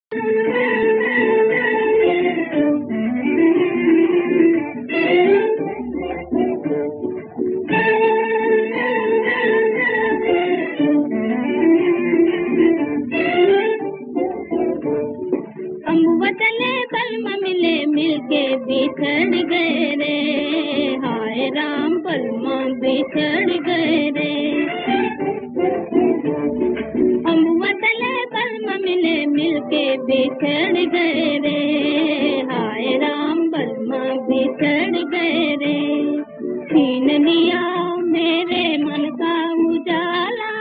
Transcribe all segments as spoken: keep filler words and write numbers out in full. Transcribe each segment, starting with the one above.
मिलके बिछड़ गए रे, हाय राम बलमा बिछड़ गए रे। हम वतले बलमा मिले मिलके बिछड़ गए रे, हाय राम बलमा बिछड़ गए रे। छीन लिया मेरे मन का उजाला,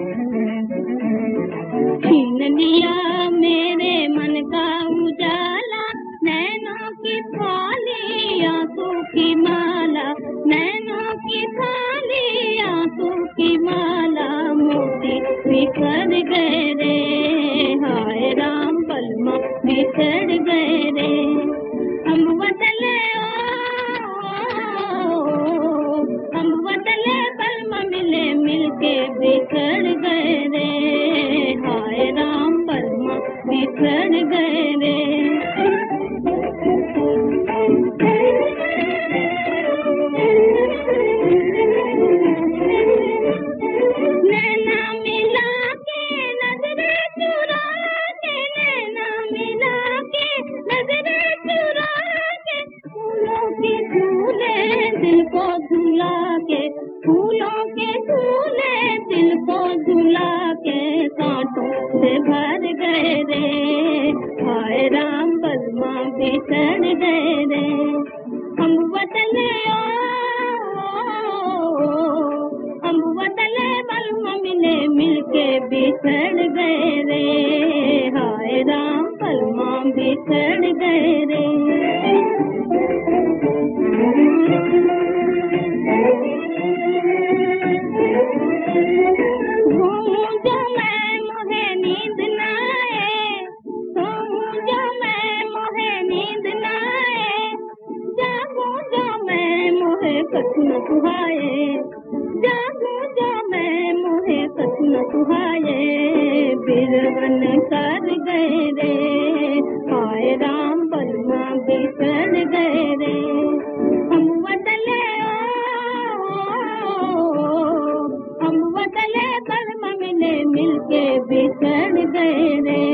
छीन लिया मेरे मन का उजाला। नैनों की फाली आंसू की माला, नैनों की फाली आंसू की माला। मोती बिखर गए रे, हाय राम बलमा बिछड़ गए रे। हम वतले ओ, हम वतले बलमा मिले मिलके बिछड़ गए रे, हाय राम बलमा बिछड़ गए रे। नैना मिला के नजरे चुरा के, नैना मिला के नजरे चुरा के। फूलों के झूले दिल को झूला के, फूलों के झूले दिल को झूला के। कांटों से भर गए रे, हाय राम बलमा बिछड़ गए रे। हम वतले हम वतले बलमा मिले मिलके बिछड़ गए रे, हाय राम बलमा बिछड़ गए रे। घूमूं जो मैं मोहे नींद न आए, सोऊं जो मैं मोहे नींद न आए। जागूं जो मैं मोहे कछ न सुहाए, जागूं जो मैं मोहे कछ न सुहाए। बिरहन कर गए रे, हाय राम बलमा बिछड़ गए रे। हम वतले हम वतले बलमा मिले मिलके बिछड़ गए रे,